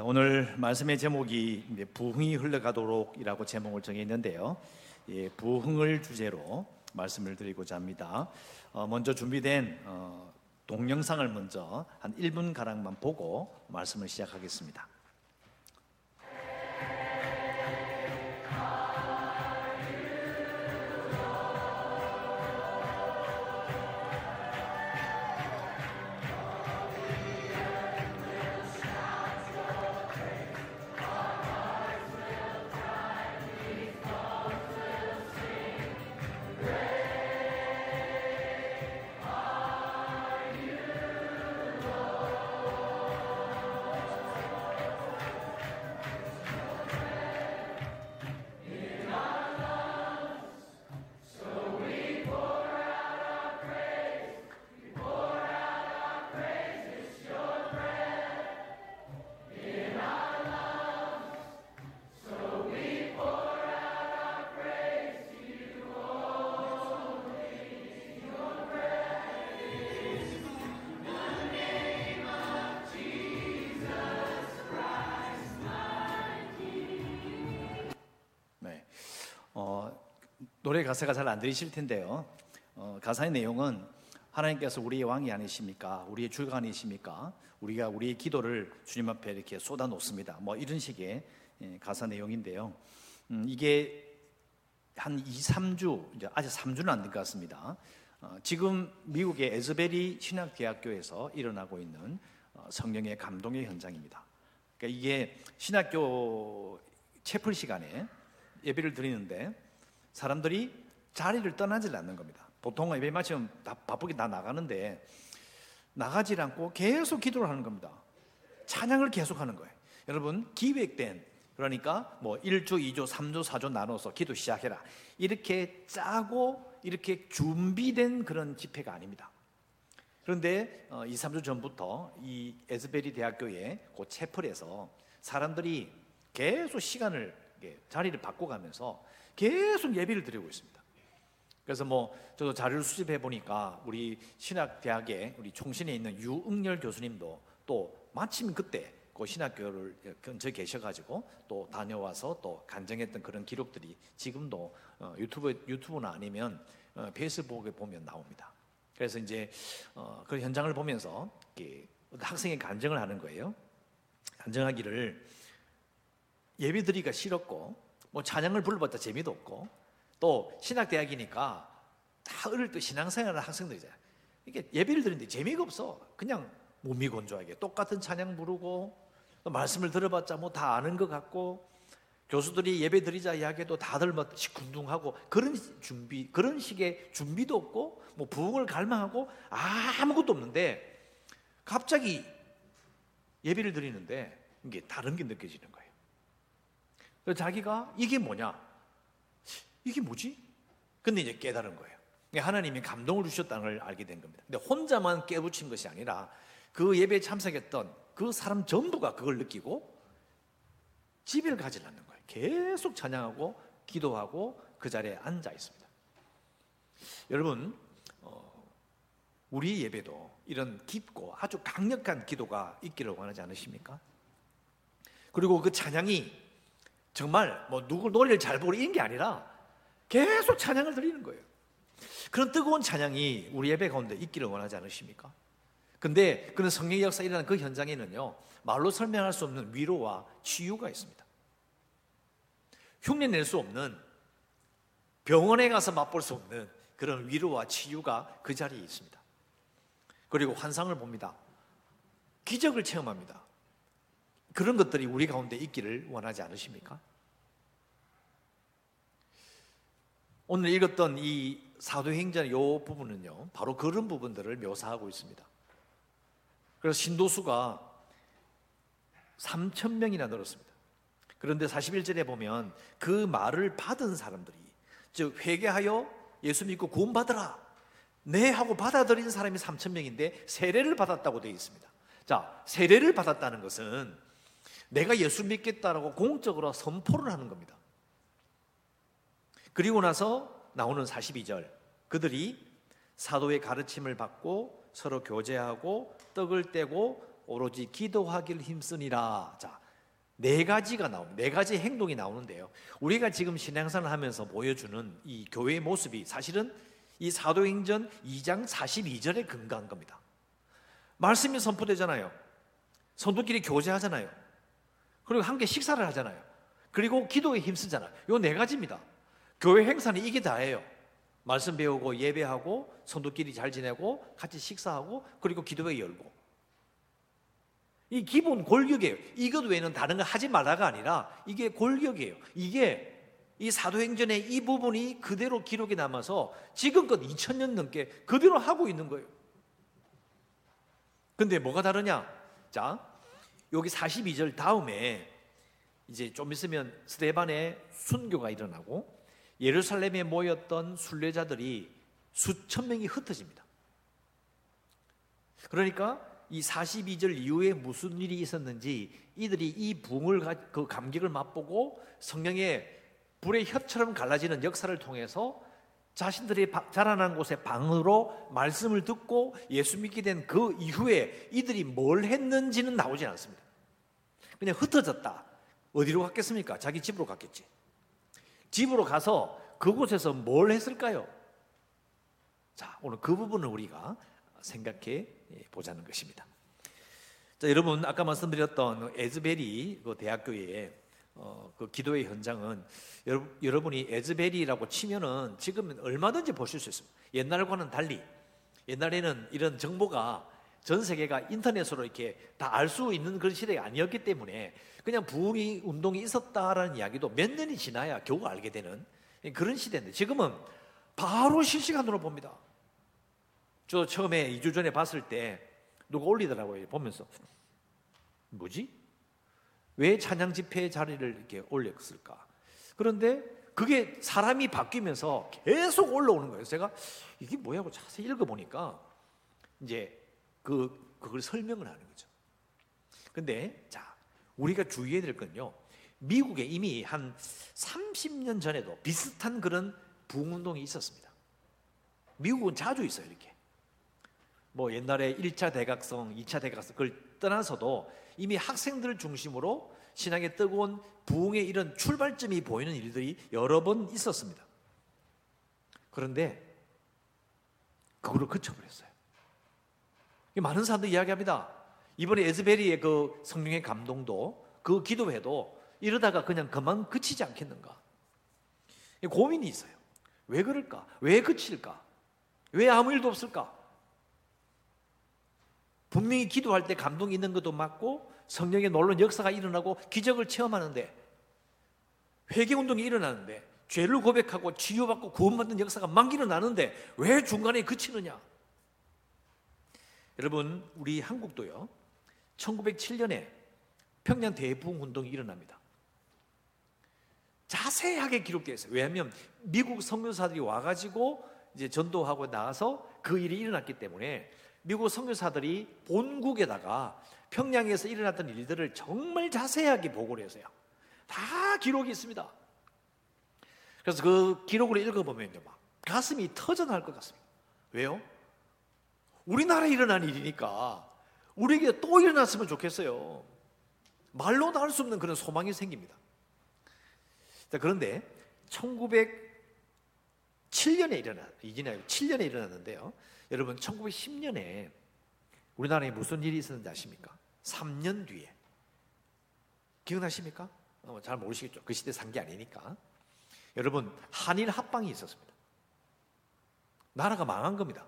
오늘 말씀의 제목이 부흥이 흘러가도록이라고 제목을 정해 있는데요. 부흥을 주제로 말씀을 드리고자 합니다. 먼저 준비된 동영상을 먼저 한 1분 가량만 보고 말씀을 시작하겠습니다. 노래 가사가 잘 안 들리실 텐데요. 가사의 내용은 하나님께서 우리의 왕이 아니십니까? 우리의 주가 아니십니까? 우리가 우리의 기도를 주님 앞에 이렇게 쏟아 놓습니다. 이런 식의 가사 내용인데요. 이게 한 2-3주, 이제 아직 3주는 안 된 것 같습니다. 지금 미국의 에즈베리 신학대학교에서 일어나고 있는 성령의 감동의 현장입니다. 그러니까 이게 신학교 채플 시간에 예배를 드리는데 사람들이 자리를 떠나질 않는 겁니다. 보통 예배 마치면 다 바쁘게 다 나가는데 나가질 않고 계속 기도를 하는 겁니다. 찬양을 계속 하는 거예요. 여러분, 기획된, 그러니까 1조, 2조, 3조, 4조 나눠서 기도 시작해라, 이렇게 짜고 이렇게 준비된 그런 집회가 아닙니다. 그런데 2-3주 전부터 이 에즈베리 대학교의 그 채플에서 사람들이 계속 시간을, 자리를 바꿔가면서 계속 예배를 드리고 있습니다. 그래서 저도 자료를 수집해 보니까 우리 신학대학에 우리 총신에 있는 유응렬 교수님도 또 마침 그때 그 신학교를 근처에 계셔가지고 또 다녀와서 또 간증했던 그런 기록들이 지금도 유튜브나 아니면 페이스북에 보면 나옵니다. 그래서 이제 그 현장을 보면서 학생이 간증을 하는 거예요. 간증하기를 예배 드리기가 싫었고 찬양을 불러봤자 재미도 없고 또 신학대학이니까 다 어릴 때 신앙생활하는 학생들이잖아요. 이게 예배를 드리는데 재미가 없어. 그냥 무미건조하게 똑같은 찬양 부르고 또 말씀을 들어봤자 다 아는 것 같고 교수들이 예배 드리자 이야기해도 다들 시큰둥하고 그런 식의 준비도 없고 부흥을 갈망하고 아무것도 없는데 갑자기 예배를 드리는데 이게 다른 게 느껴지는 거예요. 그래서 자기가 이게 뭐냐? 이게 뭐지? 근데 이제 깨달은 거예요. 하나님이 감동을 주셨다는 걸 알게 된 겁니다. 근데 혼자만 깨부친 것이 아니라 그 예배에 참석했던 그 사람 전부가 그걸 느끼고 집을 가지 않는 거예요. 계속 찬양하고 기도하고 그 자리에 앉아 있습니다. 여러분, 우리 예배도 이런 깊고 아주 강력한 기도가 있기를 원하지 않으십니까? 그리고 그 찬양이 정말 누구 노래를 잘 부르고 이런 게 아니라 계속 찬양을 드리는 거예요. 그런 뜨거운 찬양이 우리 예배 가운데 있기를 원하지 않으십니까? 근데 그런 성령의 역사가 일어나는 그 현장에는요, 말로 설명할 수 없는 위로와 치유가 있습니다. 흉내낼 수 없는, 병원에 가서 맛볼 수 없는 그런 위로와 치유가 그 자리에 있습니다. 그리고 환상을 봅니다. 기적을 체험합니다. 그런 것들이 우리 가운데 있기를 원하지 않으십니까? 오늘 읽었던 이 사도행전의 이 부분은요, 바로 그런 부분들을 묘사하고 있습니다. 그래서 신도수가 3,000명이나 늘었습니다. 그런데 41절에 보면 그 말을 받은 사람들이, 즉 회개하여 예수 믿고 구원받으라, 네 하고 받아들인 사람이 3,000명인데 세례를 받았다고 되어 있습니다. 자, 세례를 받았다는 것은 내가 예수 믿겠다라고 공적으로 선포를 하는 겁니다. 그리고 나서 나오는 42절, 그들이 사도의 가르침을 받고 서로 교제하고 떡을 떼고 오로지 기도하기를 힘쓰니라. 자, 네 가지가 나옵니다. 네 가지 행동이 나오는데요. 우리가 지금 신앙생활을 하면서 보여주는 이 교회의 모습이 사실은 이 사도행전 2장 42절에 근거한 겁니다. 말씀이 선포되잖아요. 성도끼리 교제하잖아요. 그리고 함께 식사를 하잖아요. 그리고 기도에 힘쓰잖아요. 요 네 가지입니다. 교회 행사는 이게 다예요. 말씀 배우고 예배하고 성도끼리 잘 지내고 같이 식사하고 그리고 기도회 열고. 이 기본 골격이에요. 이것 외에는 다른 거 하지 말라가 아니라 이게 골격이에요. 이게 이 사도행전의 이 부분이 그대로 기록이 남아서 지금껏 2000년 넘게 그대로 하고 있는 거예요. 근데 뭐가 다르냐? 자, 여기 42절 다음에 이제 좀 있으면 스데반의 순교가 일어나고 예루살렘에 모였던 순례자들이 수천 명이 흩어집니다. 그러니까 이 42절 이후에 무슨 일이 있었는지 이들이 이 부흥을 그 감격을 맛보고 성령의 불의 혀처럼 갈라지는 역사를 통해서 자신들이 자라난 곳의 방으로 말씀을 듣고 예수 믿게 된 그 이후에 이들이 뭘 했는지는 나오지 않습니다. 그냥 흩어졌다. 어디로 갔겠습니까? 자기 집으로 갔겠지. 집으로 가서 그곳에서 뭘 했을까요? 자, 오늘 그 부분을 우리가 생각해 보자는 것입니다. 자, 여러분 아까 말씀드렸던 에즈베리 그 대학교의 그 기도의 현장은 여러분이 에즈베리라고 치면은 지금은 얼마든지 보실 수 있습니다. 옛날과는 달리 옛날에는 이런 정보가 전 세계가 인터넷으로 이렇게 다 알 수 있는 그런 시대가 아니었기 때문에 그냥 부흥이 운동이 있었다라는 이야기도 몇 년이 지나야 겨우 알게 되는 그런 시대인데 지금은 바로 실시간으로 봅니다. 저 처음에 2주 전에 봤을 때 누가 올리더라고요. 보면서 뭐지? 왜 찬양 집회 자리를 이렇게 올렸을까? 그런데 그게 사람이 바뀌면서 계속 올라오는 거예요. 제가 이게 뭐야 하고 자세히 읽어보니까 이제 그걸 설명을 하는 거죠. 근데 자, 우리가 주의해야 될 건요. 미국에 이미 한 30년 전에도 비슷한 그런 부흥운동이 있었습니다. 미국은 자주 있어요. 이렇게 뭐 옛날에 1차 대각성, 2차 대각성 그걸 떠나서도 이미 학생들을 중심으로 신앙의 뜨거운 부흥의 이런 출발점이 보이는 일들이 여러 번 있었습니다. 그런데 그거를 그쳐버렸어요. 많은 사람들이 이야기합니다. 이번에 에즈베리의 그 성령의 감동도 그 기도회도 이러다가 그냥 그만 그치지 않겠는가? 고민이 있어요. 왜 그럴까? 왜 그칠까? 왜 아무 일도 없을까? 분명히 기도할 때 감동이 있는 것도 맞고 성령의 놀라운 역사가 일어나고 기적을 체험하는데 회개운동이 일어나는데 죄를 고백하고 치유받고 구원받는 역사가 막 일어나는데 왜 중간에 그치느냐? 여러분 우리 한국도요 1907년에 평양 대부흥운동이 일어납니다. 자세하게 기록되어 있어요. 왜냐하면 미국 선교사들이 와가지고 이제 전도하고 나와서 그 일이 일어났기 때문에 미국 선교사들이 본국에다가 평양에서 일어났던 일들을 정말 자세하게 보고를 했어요. 다 기록이 있습니다. 그래서 그 기록을 읽어보면요, 막 가슴이 터져나갈 것 같습니다. 왜요? 우리나라에 일어난 일이니까 우리에게 또 일어났으면 좋겠어요. 말로도 할 수 없는 그런 소망이 생깁니다. 자, 그런데 1907년에 7년에 일어났는데요. 여러분 1910년에 우리나라에 무슨 일이 있었는지 아십니까? 3년 뒤에 기억나십니까? 잘 모르시겠죠. 그 시대 산 게 아니니까. 여러분 한일 합방이 있었습니다. 나라가 망한 겁니다.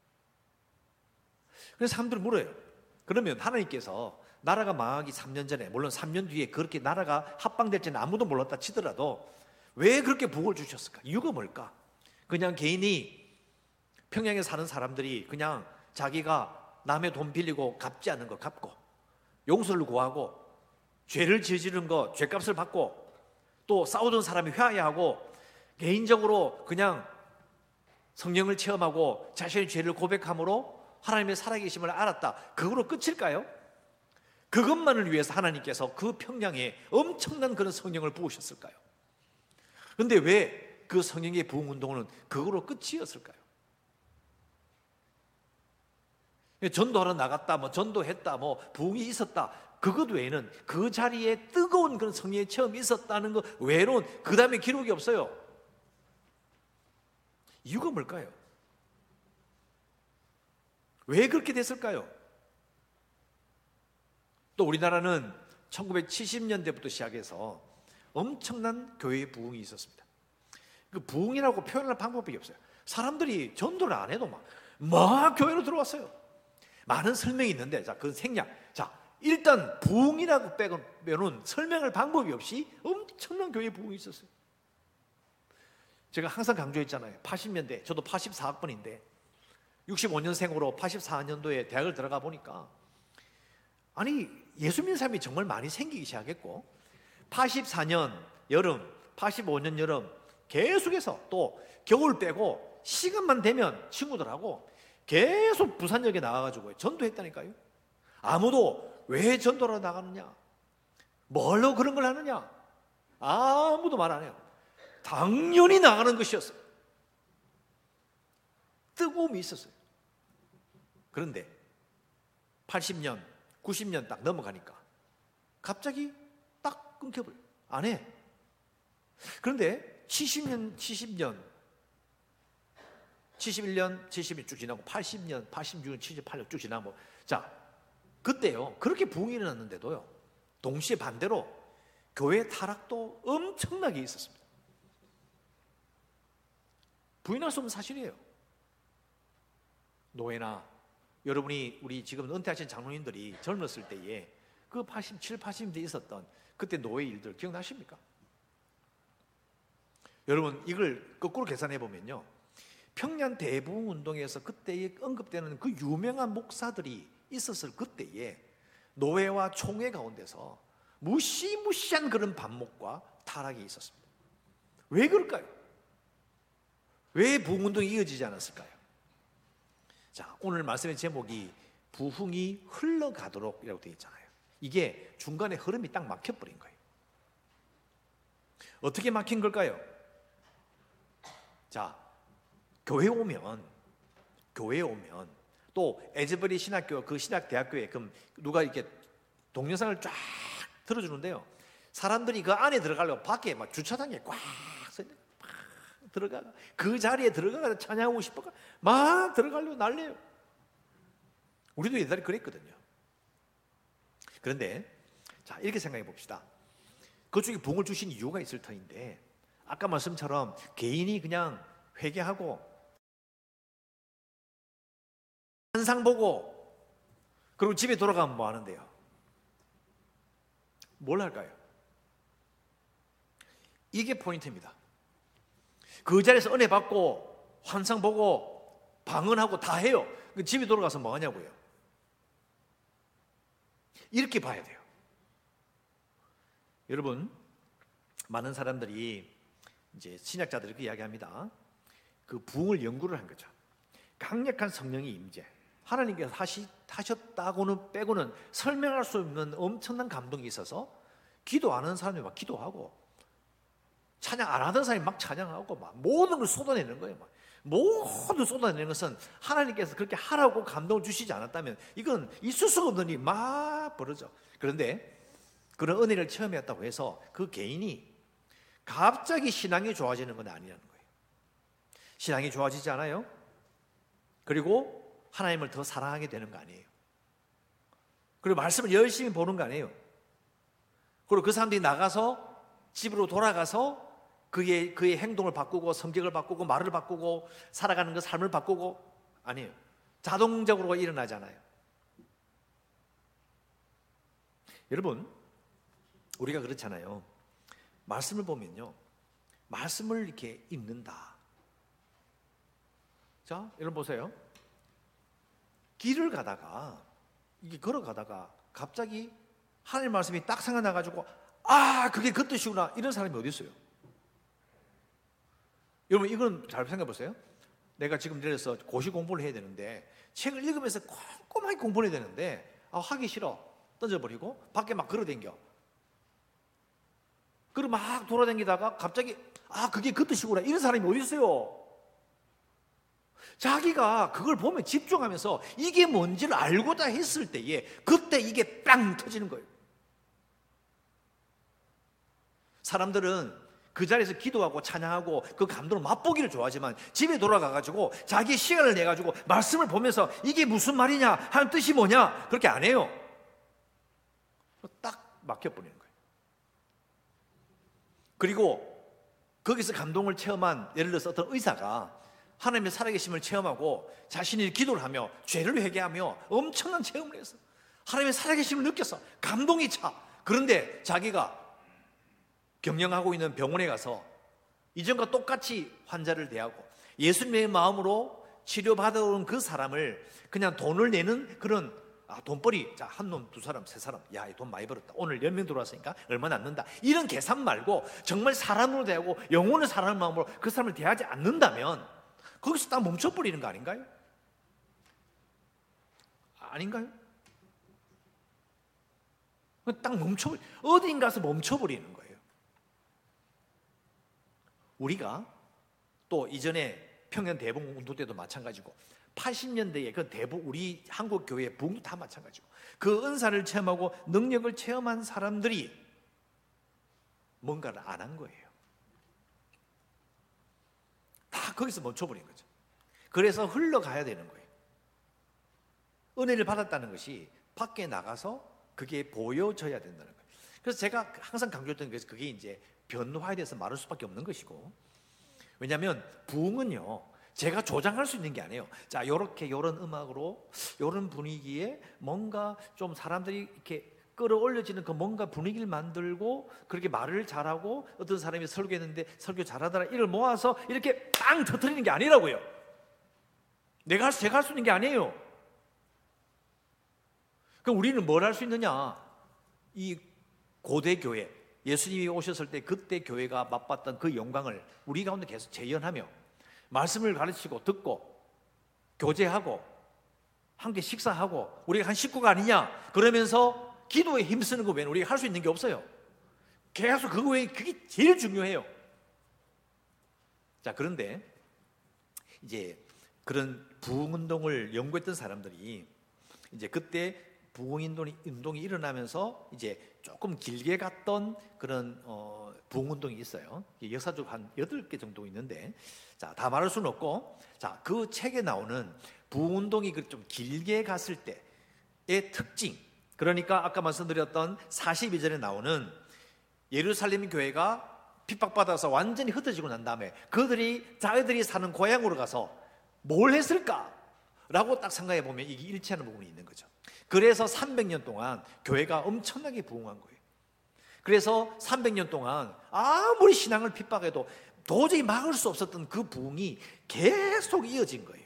그래서 사람들은 물어요. 그러면 하나님께서 나라가 망하기 3년 전에, 물론 3년 뒤에 그렇게 나라가 합방될지는 아무도 몰랐다 치더라도 왜 그렇게 복을 주셨을까? 이유가 뭘까? 그냥 개인이 평양에 사는 사람들이 그냥 자기가 남의 돈 빌리고 갚지 않는 거 갚고 용서를 구하고 죄를 저지른 거 죄값을 받고 또 싸우던 사람이 회개하고 개인적으로 그냥 성령을 체험하고 자신의 죄를 고백함으로 하나님의 살아계심을 알았다. 그거로 끝일까요? 그것만을 위해서 하나님께서 그 평양에 엄청난 그런 성령을 부으셨을까요? 그런데 왜 그 성령의 부흥운동은 그거로 끝이었을까요? 전도하러 나갔다, 뭐 전도했다, 뭐 부흥이 있었다. 그것 외에는 그 자리에 뜨거운 그런 성령의 체험이 있었다는 것 외로는 그 다음에 기록이 없어요. 이유가 뭘까요? 왜 그렇게 됐을까요? 또 우리나라는 1970년대부터 시작해서 엄청난 교회의 부흥이 있었습니다. 그 부흥이라고 표현할 방법이 없어요. 사람들이 전도를 안 해도 막 교회로 들어왔어요. 많은 설명이 있는데, 자, 그 생략. 자, 일단 부흥이라고 빼고는 설명할 방법이 없이 엄청난 교회 부흥이 있었어요. 제가 항상 강조했잖아요. 80년대, 저도 84학번인데 65년생으로 84년도에 대학을 들어가 보니까 아니 예수 믿는 사람이 정말 많이 생기기 시작했고 84년 여름, 85년 여름 계속해서 또 겨울 빼고 시간만 되면 친구들하고 계속 부산역에 나가가지고 전도했다니까요. 아무도 왜 전도로 나가느냐, 뭘로 그런 걸 하느냐, 아무도 말 안 해요. 당연히 나가는 것이었어요. 뜨거움이 있었어요. 그런데 80년, 90년 딱 넘어가니까 갑자기 딱 끊겨버려요. 안 해. 그런데 70년, 71년, 70년 쭉 지나고 80년, 86년, 78년 쭉 지나고 자, 그때요. 그렇게 부흥이 일어났는데도요. 동시에 반대로 교회 타락도 엄청나게 있었습니다. 부인할 수 없는 사실이에요. 노예나 여러분이 우리 지금 은퇴하신 장로님들이 젊었을 때에 그 87, 80년대에 있었던 그때 노예 일들 기억나십니까? 여러분 이걸 거꾸로 계산해 보면요. 평양 대부흥 운동에서 그때에 언급되는 그 유명한 목사들이 있었을 그때에 노예와 총회 가운데서 무시무시한 그런 반목과 타락이 있었습니다. 왜 그럴까요? 왜 부흥운동이 이어지지 않았을까요? 자, 오늘 말씀의 제목이 부흥이 흘러가도록 이라고 되어 있잖아요. 이게 중간에 흐름이 딱 막혀버린 거예요. 어떻게 막힌 걸까요? 자, 교회에 오면 또 에즈베리 신학교 그 신학대학교에 그럼 누가 이렇게 동영상을 쫙 들어주는데요. 사람들이 그 안에 들어가려고 밖에 막 주차장에 꽉 들어가 그 자리에 들어가서 찬양하고 싶어가 막 들어가려고 난리예요. 우리도 옛날에 그랬거든요. 그런데 자 이렇게 생각해 봅시다. 그쪽에 부흥을 주신 이유가 있을 터인데 아까 말씀처럼 개인이 그냥 회개하고 환상 보고 그리고 집에 돌아가면 뭐 하는데요? 뭘 할까요? 이게 포인트입니다. 그 자리에서 은혜 받고 환상 보고 방언하고 다 해요. 집에 돌아가서 뭐 하냐고요? 이렇게 봐야 돼요. 여러분, 많은 사람들이 이제 신약자들이 그렇게 이야기합니다. 그 부흥을 연구를 한 거죠. 강력한 성령의 임재, 하나님께서 하셨다고는 빼고는 설명할 수 없는 엄청난 감동이 있어서 기도 안 하는 사람이 막 기도하고 찬양 안 하던 사람이 막 찬양하고 막 모든 걸 쏟아내는 거예요. 막. 모든 쏟아내는 것은 하나님께서 그렇게 하라고 감동을 주시지 않았다면 이건 있을 수가 없는 일이 막 벌어져. 그런데 그런 은혜를 체험했다고 해서 그 개인이 갑자기 신앙이 좋아지는 건 아니라는 거예요. 신앙이 좋아지지 않아요? 그리고 하나님을 더 사랑하게 되는 거 아니에요. 그리고 말씀을 열심히 보는 거 아니에요. 그리고 그 사람들이 나가서 집으로 돌아가서 그의 행동을 바꾸고 성격을 바꾸고 말을 바꾸고 살아가는 그 삶을 바꾸고 아니에요. 자동적으로 일어나잖아요. 여러분, 우리가 그렇잖아요. 말씀을 보면요. 말씀을 이렇게 읽는다. 자, 여러분 보세요. 길을 가다가 이게 걸어가다가 갑자기 하나님 말씀이 딱 생각나가지고 아, 그게 그 뜻이구나. 이런 사람이 어디 있어요? 여러분, 이건 잘 생각해 보세요. 내가 지금 내려서 고시 공부를 해야 되는데 책을 읽으면서 꼼꼼하게 공부를 해야 되는데 하기 싫어. 던져버리고 밖에 막 걸어댕겨. 그리고 막 돌아다니다가 갑자기 그게 그 뜻이구나. 이런 사람이 어디 있어요? 자기가 그걸 보면 집중하면서 이게 뭔지를 알고자 했을 때에 그때 이게 빵 터지는 거예요. 사람들은 그 자리에서 기도하고 찬양하고 그 감동을 맛보기를 좋아하지만 집에 돌아가가지고 자기 시간을 내가지고 말씀을 보면서 이게 무슨 말이냐 하는 뜻이 뭐냐 그렇게 안 해요. 딱 막혀버리는 거예요. 그리고 거기서 감동을 체험한, 예를 들어서 어떤 의사가 하나님의 살아계심을 체험하고 자신이 기도를 하며 죄를 회개하며 엄청난 체험을 했어. 하나님의 살아계심을 느꼈어. 감동이 차. 그런데 자기가 경영하고 있는 병원에 가서 이전과 똑같이 환자를 대하고 예수님의 마음으로 치료받아 온 그 사람을 그냥 돈을 내는 그런 돈벌이, 자, 한 놈, 두 사람, 세 사람, 야, 이 돈 많이 벌었다. 오늘 10명 들어왔으니까 얼마 남는다. 이런 계산 말고 정말 사람으로 대하고 영혼을 사랑하는 마음으로 그 사람을 대하지 않는다면 거기서 딱 멈춰버리는 거 아닌가요? 아닌가요? 딱 어딘가서 멈춰버리는 거예요. 우리가 또 이전에 평양 대북 운동 때도 마찬가지고 80년대에 그 대북 우리 한국 교회 부흥도 다 마찬가지고 그 은사를 체험하고 능력을 체험한 사람들이 뭔가를 안 한 거예요. 다 거기서 멈춰버린 거죠. 그래서 흘러가야 되는 거예요. 은혜를 받았다는 것이 밖에 나가서 그게 보여져야 된다는 거예요. 그래서 제가 항상 강조했던 것이 그게 이제 변화에 대해서 말할 수밖에 없는 것이고, 왜냐하면 부흥은요 제가 조장할 수 있는 게 아니에요. 자, 요렇게 요런 음악으로 요런 분위기에 뭔가 좀 사람들이 이렇게 끌어올려지는 그 뭔가 분위기를 만들고 그렇게 말을 잘하고 어떤 사람이 설교했는데 설교 잘하더라 이를 모아서 이렇게 빵 터뜨리는 게 아니라고요. 제가 할 수 있는 게 아니에요. 그럼 우리는 뭘 할 수 있느냐? 이 고대 교회, 예수님이 오셨을 때 그때 교회가 맛봤던 그 영광을 우리 가운데 계속 재현하며 말씀을 가르치고 듣고 교제하고 함께 식사하고 우리가 한 식구가 아니냐 그러면서 기도에 힘쓰는 거 외에는 우리가 할 수 있는 게 없어요. 계속 그거 외에 그게 제일 중요해요. 자, 그런데 이제 그런 부흥운동을 연구했던 사람들이 이제 그때 부흥운동이 일어나면서 이제 조금 길게 갔던 그런 부흥운동이 있어요. 역사적으로 한 8개 정도 있는데, 자, 다 말할 수는 없고, 자, 그 책에 나오는 부흥운동이 좀 길게 갔을 때의 특징, 그러니까 아까 말씀드렸던 42절에 나오는 예루살렘 교회가 핍박받아서 완전히 흩어지고 난 다음에 그들이 자기들이 사는 고향으로 가서 뭘 했을까? 라고 딱 생각해 보면 이게 일치하는 부분이 있는 거죠. 그래서 300년 동안 교회가 엄청나게 부흥한 거예요. 그래서 300년 동안 아무리 신앙을 핍박해도 도저히 막을 수 없었던 그 부흥이 계속 이어진 거예요.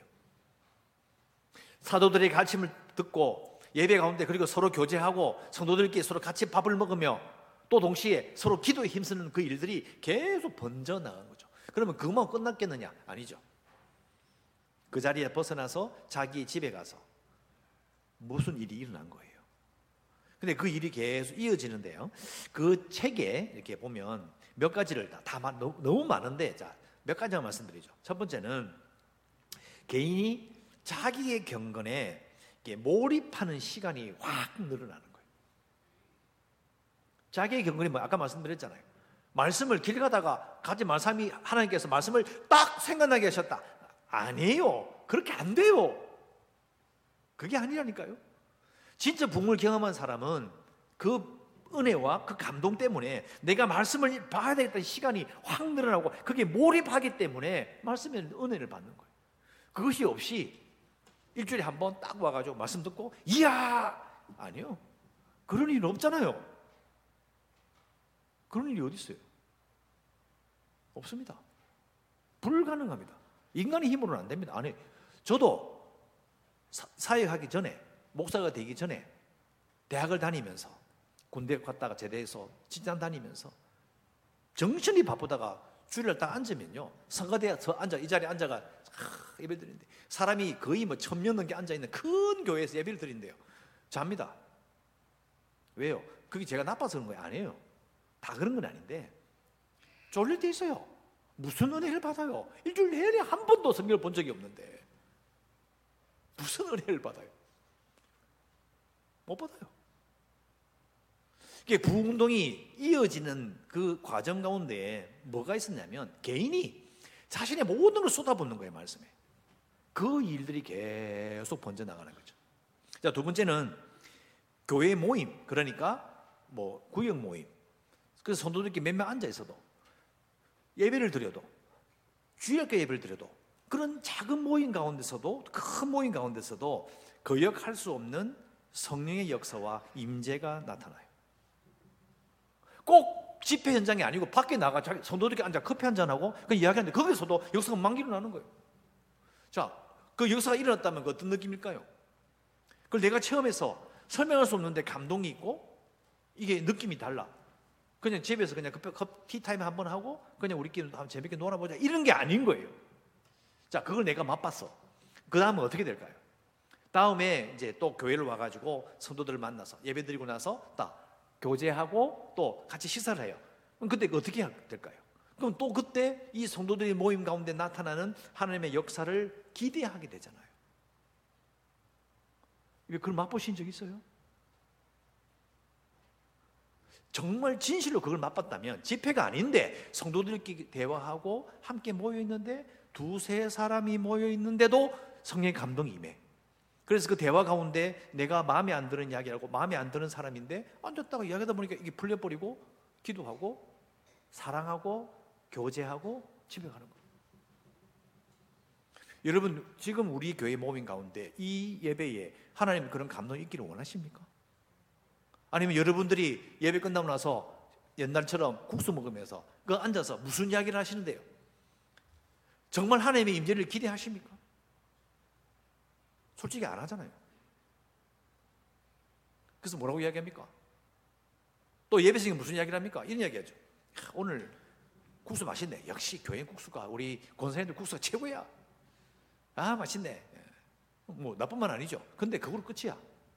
사도들의 가르침을 듣고 예배 가운데 그리고 서로 교제하고 성도들끼리 서로 같이 밥을 먹으며 또 동시에 서로 기도에 힘쓰는 그 일들이 계속 번져나간 거죠. 그러면 그것만 끝났겠느냐? 아니죠. 그 자리에 벗어나서 자기 집에 가서 무슨 일이 일어난 거예요. 근데 그 일이 계속 이어지는데요. 그 책에 이렇게 보면 몇 가지를 너무 많은데, 자, 몇 가지만 말씀드리죠. 첫 번째는 개인이 자기의 경건에 몰입하는 시간이 확 늘어나는 거예요. 자기의 경건이 뭐 아까 말씀드렸잖아요. 말씀을 길 가다가 가진 말씀이 하나님께서 말씀을 딱 생각나게 하셨다. 아니에요. 그렇게 안 돼요. 그게 아니라니까요. 진짜 부흥을 경험한 사람은 그 은혜와 그 감동 때문에 내가 말씀을 봐야 되겠다는 시간이 확 늘어나고 그게 몰입하기 때문에 말씀에 은혜를 받는 거예요. 그것이 없이 일주일에 한 번 딱 와가지고 말씀 듣고 이야! 아니요. 그런 일은 없잖아요. 그런 일이 어디 있어요? 없습니다. 불가능합니다. 인간의 힘으로는 안 됩니다. 아니, 저도 사역하기 전에, 목사가 되기 전에 대학을 다니면서 군대 갔다가 제대해서 직장 다니면서 정신이 바쁘다가 주일날 딱 앉으면요, 성가대에 이 자리에 앉아가 예배를 드리는데 사람이 거의 뭐 1000명 넘게 앉아있는 큰 교회에서 예배를 드린대요. 잡니다. 왜요? 그게 제가 나빠서 그런 거예요? 아니에요. 다 그런 건 아닌데 졸릴 때 있어요. 무슨 은혜를 받아요? 일주일 내내 한 번도 성경을 본 적이 없는데 무슨 은혜를 받아요? 못 받아요. 부흥운동이 이어지는 그 과정 가운데 뭐가 있었냐면 개인이 자신의 모든 걸 쏟아붓는 거예요, 말씀에. 그 일들이 계속 번져나가는 거죠. 자, 두 번째는 교회 모임, 그러니까 뭐 구역 모임. 그래서 성도들끼리 몇 명 앉아 있어도, 예배를 드려도, 주일학교 예배를 드려도, 그런 작은 모임 가운데서도, 큰 모임 가운데서도 거역할 수 없는 성령의 역사와 임재가 나타나요. 꼭 집회 현장이 아니고 밖에 나가 자기 성도들끼리 앉아 커피 한잔하고 그 이야기하는데 거기서도 역사가 막 일어나는 거예요. 자, 그 역사가 일어났다면 그 어떤 느낌일까요? 그걸 내가 체험해서 설명할 수 없는데 감동이 있고 이게 느낌이 달라. 그냥 집에서 그냥 티타임 한번 하고 그냥 우리끼리 한번 재밌게 놀아보자 이런 게 아닌 거예요. 자, 그걸 내가 맛봤어. 그 다음은 어떻게 될까요? 다음에 이제 또 교회를 와가지고 성도들을 만나서 예배 드리고 나서 딱 교제하고 또 같이 식사를 해요. 그럼 그때 어떻게 될까요? 그럼 또 그때 이 성도들의 모임 가운데 나타나는 하나님의 역사를 기대하게 되잖아요. 그걸 맛보신 적 있어요? 정말 진실로 그걸 맛봤다면 집회가 아닌데 성도들끼리 대화하고 함께 모여있는데 두세 사람이 모여있는데도 성령의 감동이 임해. 그래서 그 대화 가운데 내가 마음에 안 드는 이야기라고 마음에 안 드는 사람인데 앉았다가 이야기하다 보니까 이게 풀려버리고 기도하고 사랑하고 교제하고 집에 가는 거예요. 여러분, 지금 우리 교회 모임 가운데 이 예배에 하나님 그런 감동이 있기를 원하십니까? 아니면 여러분들이 예배 끝나고 나서 옛날처럼 국수 먹으면서 그 앉아서 무슨 이야기를 하시는데요? 정말 하나님의 임재를 기대하십니까? 솔직히 안 하잖아요. 그래서 뭐라고 이야기합니까? 또 예배생이 무슨 이야기를 합니까? 이런 이야기하죠. 오늘 국수 맛있네. 역시 교회 국수가 우리 권사님들 국수가 최고야. 아, 맛있네. 뭐 나쁜 말 아니죠. 근데 그걸로 끝이야.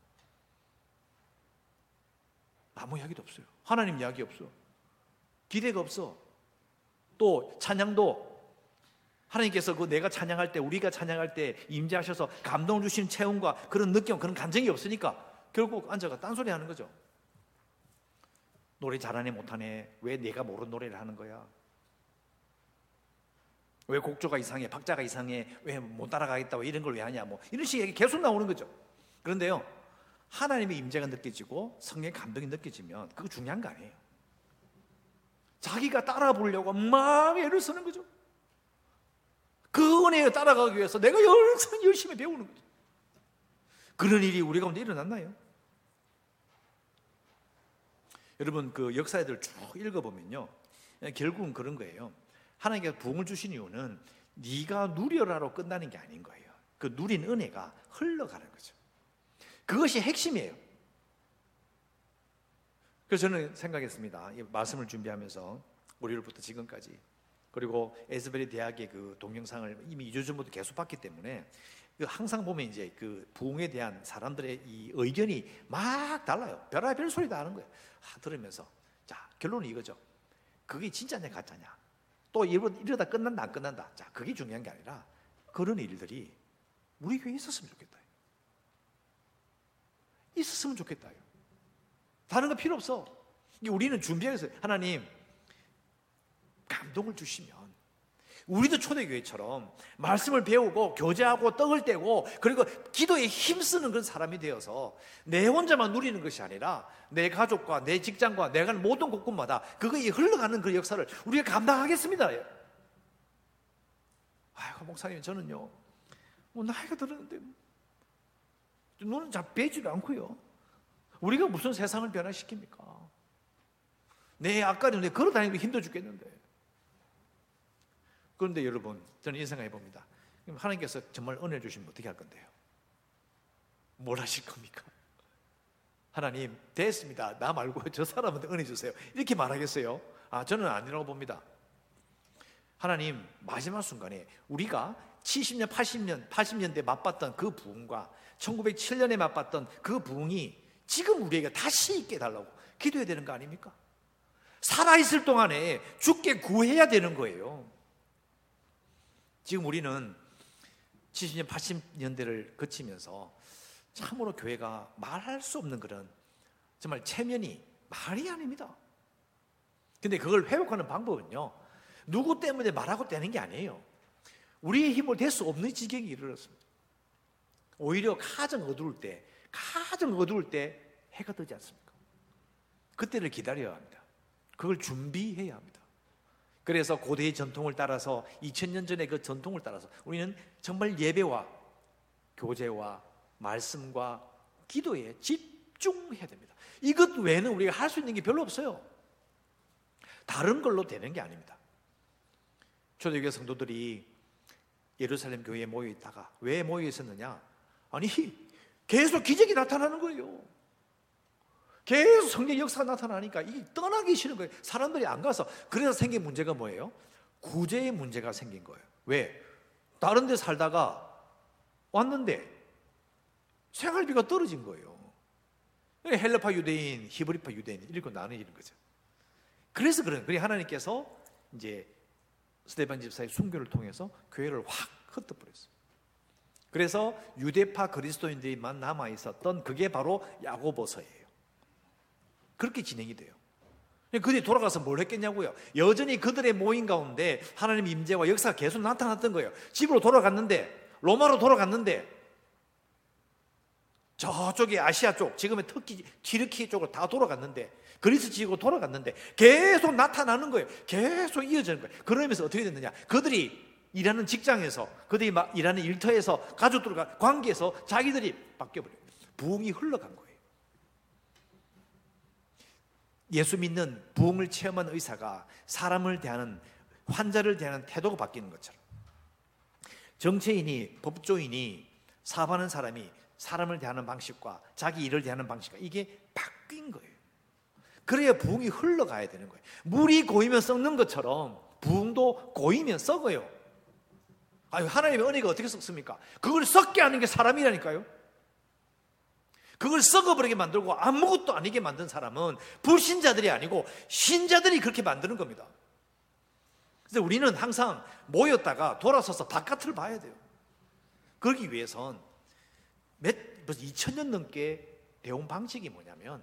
아무 이야기도 없어요. 하나님 이야기 없어. 기대가 없어. 또 찬양도 하나님께서 그 내가 찬양할 때, 우리가 찬양할 때 임재하셔서 감동을 주시는 체험과 그런 느낌, 그런 감정이 없으니까 결국 앉아가 딴소리 하는 거죠. 노래 잘하네 못하네, 왜 내가 모르는 노래를 하는 거야, 왜 곡조가 이상해, 박자가 이상해, 왜 못 따라가겠다고 이런 걸 왜 하냐, 뭐 이런 식의 얘기 계속 나오는 거죠. 그런데요, 하나님의 임재가 느껴지고 성령의 감동이 느껴지면 그거 중요한 거 아니에요. 자기가 따라 부르려고 막 애를 쓰는 거죠. 그 은혜에 따라가기 위해서 내가 열심히 배우는 거죠. 그런 일이 우리 가운데 일어났나요? 여러분, 그 역사들을 쭉 읽어보면요, 결국은 그런 거예요. 하나님께서 부흥을 주신 이유는 네가 누려라로 끝나는 게 아닌 거예요. 그 누린 은혜가 흘러가는 거죠. 그것이 핵심이에요. 그래서 저는 생각했습니다. 이 말씀을 준비하면서 월요일부터 지금까지, 그리고 에스베리 대학의 그 동영상을 이미 2주 전부터 계속 봤기 때문에 항상 보면 이제 그 부흥에 대한 사람들의 이 의견이 막 달라요. 별의별 소리 다 하는 거예요. 들으면서 자, 결론은 이거죠. 그게 진짜냐 가짜냐, 또 이러다 끝난다 안 끝난다, 자, 그게 중요한 게 아니라 그런 일들이 우리 교회에 있었으면 좋겠다. 있었으면 좋겠다. 다른 거 필요 없어. 우리는 준비해서 하나님 감동을 주시면 우리도 초대교회처럼 말씀을 배우고 교제하고 떡을 떼고 그리고 기도에 힘쓰는 그런 사람이 되어서 내 혼자만 누리는 것이 아니라 내 가족과 내 직장과 내가 가는 모든 곳곳마다 그거에 흘러가는 그 역사를 우리가 감당하겠습니다. 아이고, 목사님, 저는요 뭐 나이가 들었는데 눈은 잘 빼지도 않고요. 우리가 무슨 세상을 변화시킵니까? 내 앞가림 내 걸어다니기도 힘들어 죽겠는데. 그런데 여러분, 저는 이 생각해 봅니다. 그럼 하나님께서 정말 은혜 주시면 어떻게 할 건데요? 뭘 하실 겁니까? 하나님, 됐습니다. 나 말고 저 사람한테 은혜 주세요. 이렇게 말하겠어요? 저는 아니라고 봅니다. 하나님, 마지막 순간에 우리가 70년, 80년대 맛봤던 그 부흥과 1907년에 맛봤던 그 부흥이 지금 우리에게 다시 있게 해달라고 기도해야 되는 거 아닙니까? 살아있을 동안에 죽게 구해야 되는 거예요. 지금 우리는 70년, 80년대를 거치면서 참으로 교회가 말할 수 없는 그런 정말 체면이 말이 아닙니다. 근데 그걸 회복하는 방법은요, 누구 때문에 말하고 되는 게 아니에요. 우리의 힘으로 될 수 없는 지경에 이르렀습니다. 오히려 가장 어두울 때 해가 뜨지 않습니까? 그때를 기다려야 합니다. 그걸 준비해야 합니다. 그래서 고대의 전통을 따라서 2000년 전의 그 전통을 따라서 우리는 정말 예배와 교제와 말씀과 기도에 집중해야 됩니다. 이것 외에는 우리가 할 수 있는 게 별로 없어요. 다른 걸로 되는 게 아닙니다. 초대교회 성도들이 예루살렘 교회에 모여 있다가 왜 모여 있었느냐? 아니, 계속 기적이 나타나는 거예요. 계속 성령 역사가 나타나니까 이게 떠나기 싫은 거예요. 사람들이 안 가서. 그래서 생긴 문제가 뭐예요? 구제의 문제가 생긴 거예요. 왜? 다른 데 살다가 왔는데 생활비가 떨어진 거예요. 헬라파 유대인, 히브리파 유대인 이렇게 나뉘는 거죠. 그래서 그래 하나님께서 이제 스데반 집사의 순교를 통해서 교회를 확 흩어버렸어요. 그래서 유대파 그리스도인들만 남아 있었던 그게 바로 야고보서예요. 그렇게 진행이 돼요. 그들이 돌아가서 뭘 했겠냐고요. 여전히 그들의 모임 가운데 하나님 임재와 역사가 계속 나타났던 거예요. 집으로 돌아갔는데, 로마로 돌아갔는데, 저쪽에 아시아 쪽, 지금의 터키, 튀르키 쪽으로 다 돌아갔는데, 그리스 지역으로 돌아갔는데 계속 나타나는 거예요. 계속 이어지는 거예요. 그러면서 어떻게 됐느냐? 그들이 일하는 직장에서, 그들이 막 일하는 일터에서, 가족들과 관계에서 자기들이 바뀌어버려요. 부흥이 흘러간 거예요. 예수 믿는 부흥을 체험한 의사가 사람을 대하는, 환자를 대하는 태도가 바뀌는 것처럼 정치인이, 법조인이, 사업하는 사람이 사람을 대하는 방식과 자기 일을 대하는 방식과 이게 바뀐 거예요. 그래야 부흥이 흘러가야 되는 거예요. 물이 고이면 썩는 것처럼 부흥도 고이면 썩어요. 아유, 하나님의 은혜가 어떻게 썩습니까? 그걸 썩게 하는 게 사람이라니까요. 그걸 썩어버리게 만들고 아무것도 아니게 만든 사람은 불신자들이 아니고 신자들이 그렇게 만드는 겁니다. 그래서 우리는 항상 모였다가 돌아서서 바깥을 봐야 돼요. 그러기 위해선 벌써 2000년 넘게 배운 방식이 뭐냐면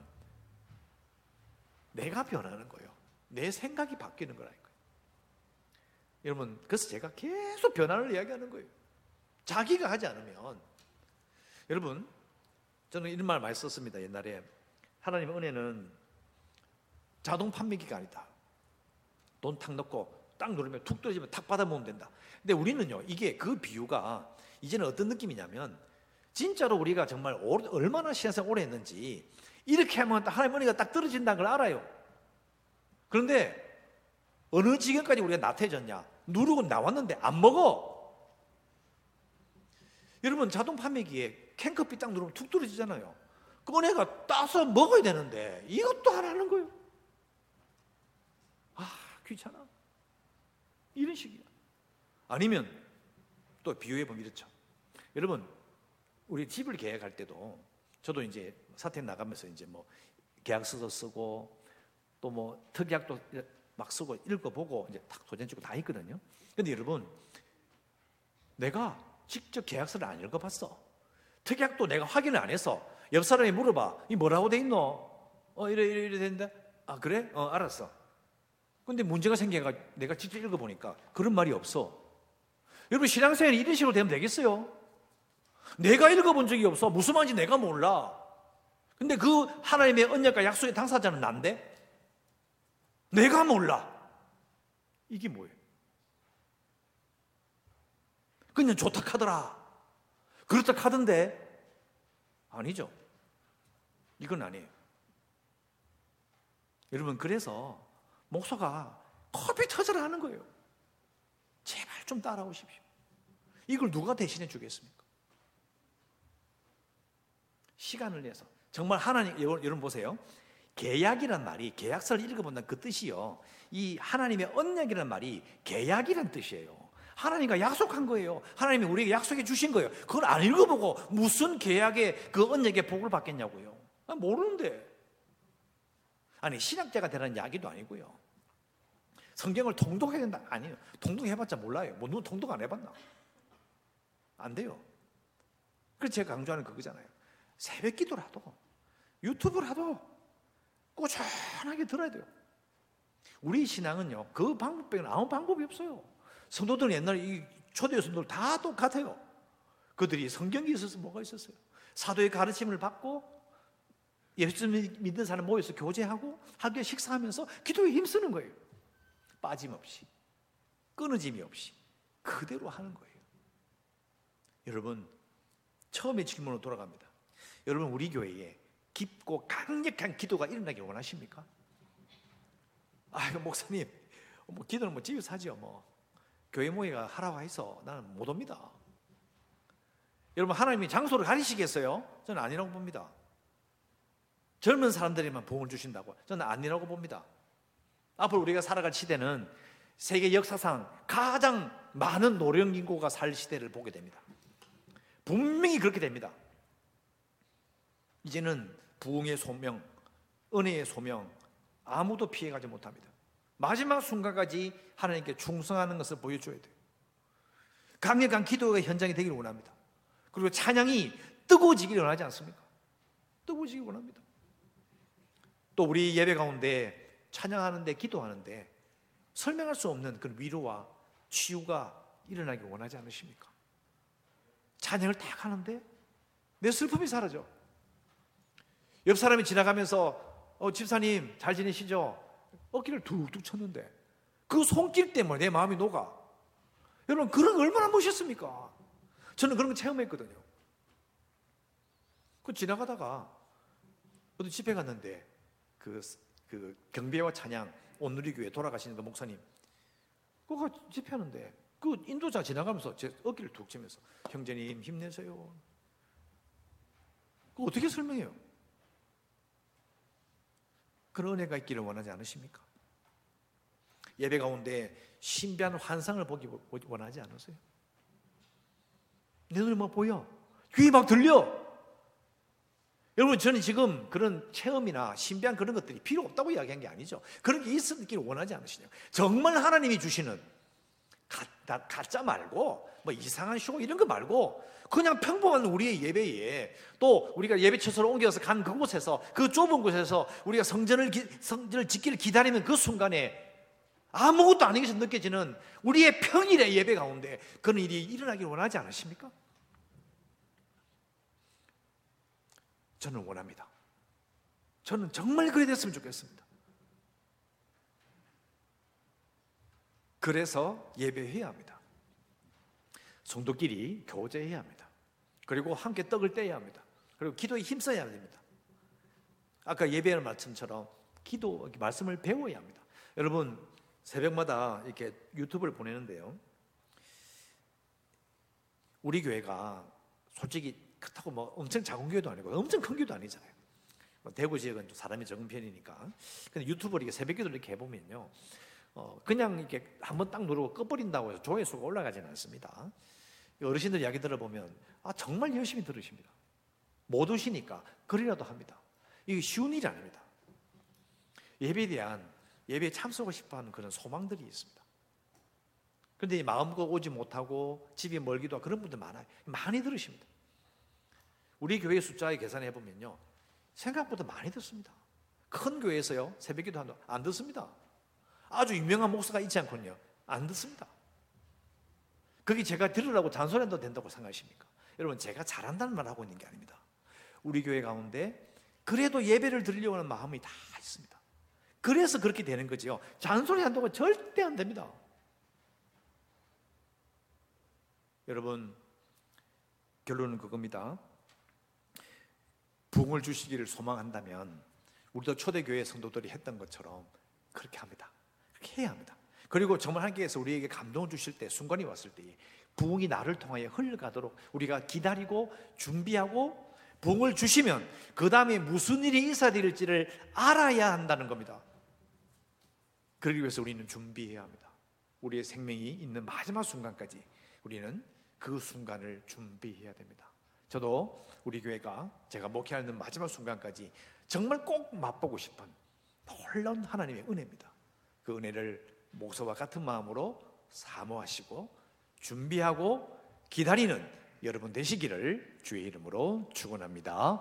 내가 변하는 거예요. 내 생각이 바뀌는 거라니까요. 여러분, 그래서 제가 계속 변화를 이야기하는 거예요. 자기가 하지 않으면. 여러분, 저는 이런 말 많이 썼습니다. 옛날에 하나님의 은혜는 자동 판매기가 아니다. 돈 탁 넣고 딱 누르면 툭 떨어지면 탁 받아 먹으면 된다. 근데 우리는요, 이게 그 비유가 이제는 어떤 느낌이냐면 진짜로 우리가 정말 얼마나 신앙생활 오래 했는지 이렇게 하면 하나님의 은혜가 딱 떨어진다는 걸 알아요. 그런데 어느 지경까지 우리가 나태해졌냐? 누르고 나왔는데 안 먹어. 여러분, 자동 판매기에 캔커피 딱 누르면 툭 떨어지잖아요. 그 은혜가 따서 먹어야 되는데 이것도 안 하는 거예요. 아, 귀찮아. 이런 식이야. 아니면 또 비유해보면 이렇죠. 여러분, 우리 집을 계약할 때도 저도 이제 사택 나가면서 이제 뭐 계약서도 쓰고 또 뭐 특약도 막 쓰고 읽어보고 이제 탁 도장 찍고 다 있거든요. 근데 여러분, 내가 직접 계약서를 안 읽어봤어. 특약도 내가 확인을 안 했어. 옆 사람이 물어봐. 이 뭐라고 돼 있노? 이래 되는데. 아, 그래? 알았어. 근데 문제가 생겨가 내가 직접 읽어보니까 그런 말이 없어. 여러분, 신앙생활이 이런 식으로 되면 되겠어요? 내가 읽어본 적이 없어. 무슨 말인지 내가 몰라. 근데 그 하나님의 언약과 약속의 당사자는 난데 내가 몰라. 이게 뭐예요? 그냥 좋다 카더라. 그렇다 카던데 아니죠. 이건 아니에요. 여러분, 그래서 목사가 겁이 터져라 하는 거예요. 제발 좀 따라오십시오. 이걸 누가 대신해 주겠습니까? 시간을 내서 정말 하나님, 여러분 보세요. 계약이란 말이, 계약서를 읽어본다는 그 뜻이요, 이 하나님의 언약이란 말이 계약이란 뜻이에요. 하나님과 약속한 거예요. 하나님이 우리에게 약속해 주신 거예요. 그걸 안 읽어보고 무슨 계약의 그 언약의 복을 받겠냐고요. 모르는데. 아니, 신학자가 되라는 이야기도 아니고요. 성경을 통독해야 된다? 아니에요. 통독해봤자 몰라요. 뭐 누구 통독 안 해봤나? 안 돼요. 그래서 제가 강조하는 그거잖아요. 새벽 기도라도, 유튜브라도 꾸준하게 들어야 돼요. 우리 신앙은요, 그 방법 빼고는 아무 방법이 없어요. 성도들은 옛날에 이 초대 성도들 다 똑같아요. 그들이 성경이 있어서 뭐가 있었어요? 사도의 가르침을 받고 예수 믿는 사람 모여서 교제하고 학교 식사하면서 기도에 힘쓰는 거예요. 빠짐없이, 끊어짐이 없이 그대로 하는 거예요. 여러분, 처음에 질문으로 돌아갑니다. 여러분, 우리 교회에 깊고 강력한 기도가 일어나길 원하십니까? 목사님, 기도는 집에서 하죠. 교회 모임가 하라고 해서 나는 못 옵니다. 여러분, 하나님이 장소를 가리시겠어요? 저는 아니라고 봅니다. 젊은 사람들에만 복을 주신다고? 저는 아니라고 봅니다. 앞으로 우리가 살아갈 시대는 세계 역사상 가장 많은 노령 인구가 살 시대를 보게 됩니다. 분명히 그렇게 됩니다. 이제는 부흥의 소명, 은혜의 소명 아무도 피해가지 못합니다. 마지막 순간까지 하나님께 충성하는 것을 보여줘야 돼요. 강력한 기도가 현장이 되기를 원합니다. 그리고 찬양이 뜨거워지기를 원하지 않습니까? 뜨거워지기를 원합니다. 또 우리 예배 가운데 찬양하는데 기도하는데 설명할 수 없는 그런 위로와 치유가 일어나기 원하지 않으십니까? 찬양을 딱 하는데 내 슬픔이 사라져. 옆 사람이 지나가면서 집사님 잘 지내시죠? 어깨를 툭툭 쳤는데 그 손길 때문에 내 마음이 녹아. 여러분, 그런 거 얼마나 멋있습니까? 저는 그런 거 체험했거든요. 그 지나가다가 어디 집회 갔는데 그 경배와 찬양 온누리교회 돌아가시는 그 목사님 그거 집회하는데 그 인도자 지나가면서 제 어깨를 툭 치면서 형제님 힘내세요. 그거 어떻게 설명해요? 그런 은혜가 있기를 원하지 않으십니까? 예배 가운데 신비한 환상을 보기 원하지 않으세요? 내 눈에 막 보여. 귀에 막 들려. 여러분, 저는 지금 그런 체험이나 신비한 그런 것들이 필요 없다고 이야기한 게 아니죠. 그런 게 있기를 원하지 않으시냐고. 정말 하나님이 주시는 가짜 말고 이상한 쇼 이런 거 말고 그냥 평범한 우리의 예배에 또 우리가 예배 처소로 옮겨서 간 그곳에서 그 좁은 곳에서 우리가 성전을 짓기를 기다리는 그 순간에 아무것도 아닌 것처럼 느껴지는 우리의 평일의 예배 가운데 그런 일이 일어나길 원하지 않으십니까? 저는 원합니다. 저는 정말 그래 됐으면 좋겠습니다. 그래서 예배해야 합니다. 성도끼리 교제해야 합니다. 그리고 함께 떡을 떼야 합니다. 그리고 기도에 힘써야 됩니다. 아까 예배하는 말씀처럼 기도 말씀을 배워야 합니다. 여러분, 새벽마다 이렇게 유튜브를 보내는데요. 우리 교회가 솔직히 그렇다고 엄청 작은 교회도 아니고 엄청 큰 교회도 아니잖아요. 대구 지역은 좀 사람이 적은 편이니까. 근데 유튜브를 이렇게 새벽기도를 이렇게 해보면요, 그냥 이렇게 한번 딱 누르고 꺼버린다고 해서 조회수가 올라가지는 않습니다. 어르신들 이야기 들어보면 정말 열심히 들으십니다. 못 오시니까 글이라도 합니다. 이게 쉬운 일이 아닙니다. 예배에 참석하고 싶어하는 그런 소망들이 있습니다. 그런데 마음껏 오지 못하고 집이 멀기도 하고 그런 분들 많아요. 많이 들으십니다. 우리 교회 숫자에 계산해 보면요, 생각보다 많이 듣습니다. 큰 교회에서요 새벽기도 안 듣습니다. 아주 유명한 목사가 있지 않거든요, 안 듣습니다. 그게 제가 들으라고 잔소리한다고 된다고 생각하십니까? 여러분, 제가 잘한다는 말 하고 있는 게 아닙니다. 우리 교회 가운데 그래도 예배를 드리려고 하는 마음이 다 있습니다. 그래서 그렇게 되는 거죠. 잔소리 한다고 절대 안 됩니다. 여러분, 결론은 그겁니다. 부흥을 주시기를 소망한다면 우리도 초대교회 성도들이 했던 것처럼 그렇게 합니다. 그렇게 해야 합니다. 그리고 정말 하나님께서 우리에게 감동을 주실 때, 순간이 왔을 때 부흥이 나를 통하여 흘러가도록 우리가 기다리고 준비하고 부흥을 주시면 그 다음에 무슨 일이 있어야 될지를 알아야 한다는 겁니다. 그러기 위해서 우리는 준비해야 합니다. 우리의 생명이 있는 마지막 순간까지 우리는 그 순간을 준비해야 됩니다. 저도 우리 교회가 제가 목회하는 마지막 순간까지 정말 꼭 맛보고 싶은 놀라운 하나님의 은혜입니다. 그 은혜를 목소와 같은 마음으로 사모하시고 준비하고 기다리는 여러분 되시기를 주의 이름으로 축원합니다.